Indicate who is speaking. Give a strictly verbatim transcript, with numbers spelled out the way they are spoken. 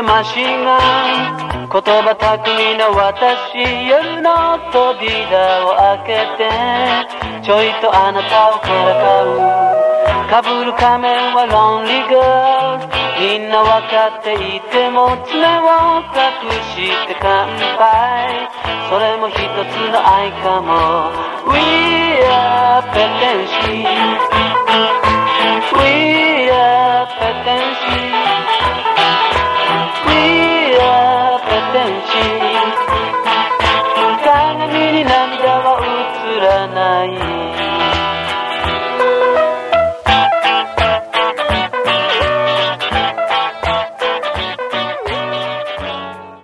Speaker 1: マシンガン、言葉巧みな私、夜の扉を開けてちょいとあなたをからかう。かぶる仮面はロンリーガール、みんなわかっていても爪を隠して乾杯、それも一つの愛かも。 We are Petensi, We are Petensi, We are Petensi